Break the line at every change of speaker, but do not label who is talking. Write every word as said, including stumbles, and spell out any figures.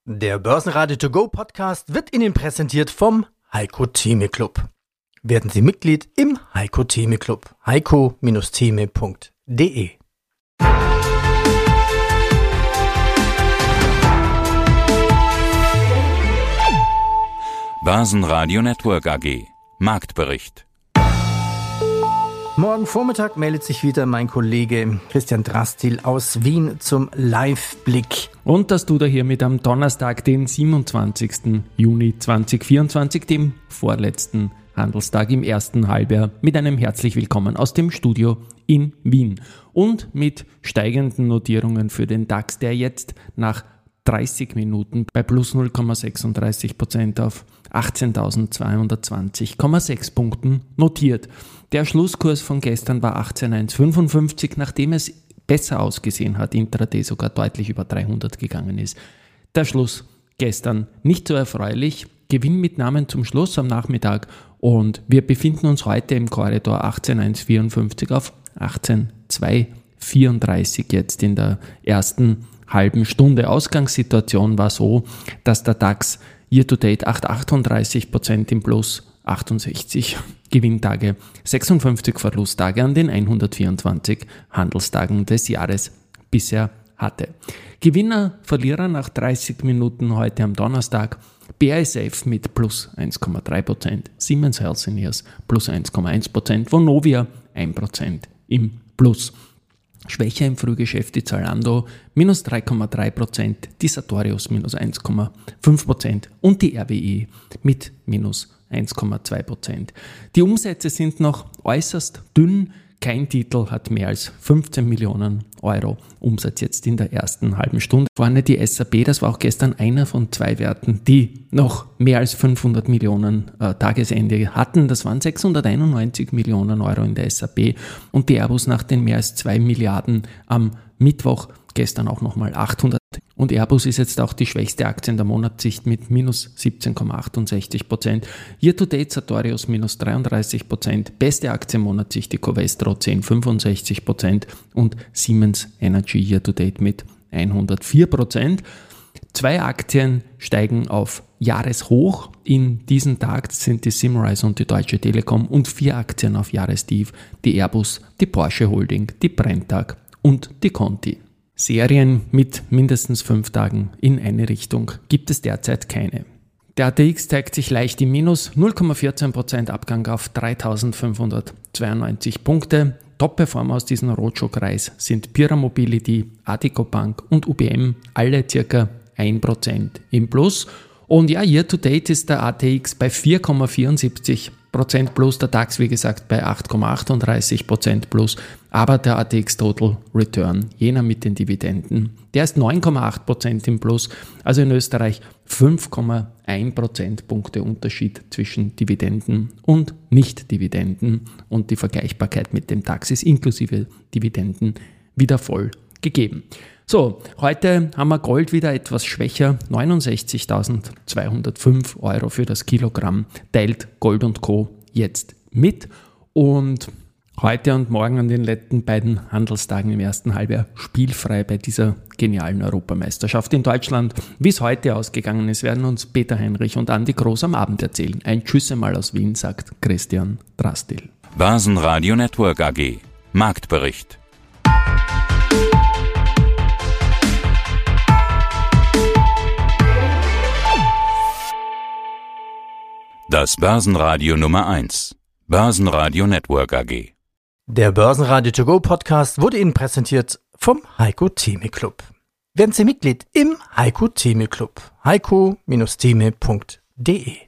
Der Börsenradio To Go Podcast wird Ihnen präsentiert vom Heiko Theme Club. Werden Sie Mitglied im Heiko Theme Club. heiko Theme punkt de.
Börsenradio Network A G. Marktbericht.
Morgen Vormittag meldet sich wieder mein Kollege Christian Drastil aus Wien zum Live-Blick.
Und das tut er hiermit am Donnerstag, den siebenundzwanzigsten Juni zweitausendvierundzwanzig, dem vorletzten Handelstag im ersten Halbjahr, mit einem herzlich willkommen aus dem Studio in Wien. Und mit steigenden Notierungen für den DAX, der jetzt nach dreißig Minuten bei plus null Komma sechsunddreißig Prozent auf achtzehntausendzweihundertzwanzig Komma sechs Punkten notiert. Der Schlusskurs von gestern war achtzehn Komma hundertfünfundfünfzig, nachdem es besser ausgesehen hat, intraday sogar deutlich über dreihundert gegangen ist. Der Schluss gestern nicht so erfreulich, Gewinnmitnahmen zum Schluss am Nachmittag und wir befinden uns heute im Korridor achtzehn Komma hundertvierundfünfzig auf achtzehn Komma zweihundertvierunddreißig jetzt in der ersten halben Stunde. Ausgangssituation war so, dass der DAX Year-to-date acht Komma achtunddreißig Prozent im Plus, achtundsechzig Gewinntage, sechsundfünfzig Verlusttage an den hundertvierundzwanzig Handelstagen des Jahres bisher hatte. Gewinner, Verlierer nach dreißig Minuten heute am Donnerstag: B A S F mit plus eins Komma drei Prozent, Siemens Healthineers plus eins Komma eins Prozent, Vonovia ein Prozent im Plus. Schwächer im Frühgeschäft die Zalando minus drei Komma drei Prozent, die Sartorius minus eins Komma fünf Prozent und die R W E mit minus eins Komma zwei Prozent. Die Umsätze sind noch äußerst dünn. Kein Titel hat mehr als fünfzehn Millionen Euro Umsatz jetzt in der ersten halben Stunde. Vorne die S A P, das war auch gestern einer von zwei Werten, die noch mehr als fünfhundert Millionen äh, Tagesende hatten. Das waren sechshunderteinundneunzig Millionen Euro in der S A P und die Airbus nach den mehr als zwei Milliarden am Mittwoch, gestern auch nochmal achthundert. Und Airbus ist jetzt auch die schwächste Aktie in der Monatssicht mit minus siebzehn Komma achtundsechzig Prozent. Year-to-date Sartorius minus dreiunddreißig Prozent. Beste Aktie im Monatssicht die Covestro zehn Komma fünfundsechzig Prozent und Siemens Energy Year-to-date mit hundertvier Prozent. Zwei Aktien steigen auf Jahreshoch in diesem Tag, das sind die Symrise und die Deutsche Telekom, und vier Aktien auf Jahrestief, die Airbus, die Porsche Holding, die Brenntag und die Conti. Serien mit mindestens fünf Tagen in eine Richtung gibt es derzeit keine. Der A T X zeigt sich leicht im Minus, null Komma vierzehn Prozent Abgang auf dreitausendfünfhundertzweiundneunzig Punkte. Top-Performer aus diesem Roadshow-Kreis sind Pira Mobility, Addiko Bank und U B M, alle ca. ein Prozent im Plus. Und ja, year-to-date ist der A T X bei vier Komma vierundsiebzig Prozent plus, der DAX wie gesagt bei acht Komma achtunddreißig Prozent plus, aber der A T X Total Return, jener mit den Dividenden, der ist neun Komma acht Prozent im Plus, also in Österreich fünf Komma eins Prozentpunkte Unterschied zwischen Dividenden und Nicht-Dividenden und die Vergleichbarkeit mit dem DAX ist inklusive Dividenden wieder voll gegeben. So, heute haben wir Gold wieder etwas schwächer, neunundsechzigtausendzweihundertfünf Euro für das Kilogramm, teilt Gold und Co. jetzt mit. Und heute und morgen an den letzten beiden Handelstagen im ersten Halbjahr spielfrei bei dieser genialen Europameisterschaft in Deutschland. Wie es heute ausgegangen ist, werden uns Peter Heinrich und Andi Groß am Abend erzählen. Ein Tschüss einmal aus Wien, sagt Christian Drastil.
Börsenradio Network A G. Marktbericht. Das Börsenradio Nummer eins. Börsenradio Network A G.
Der Börsenradio To Go Podcast wurde Ihnen präsentiert vom Heiko Theme Club. Werden Sie Mitglied im Heiko Theme Club. heiko Theme punkt de.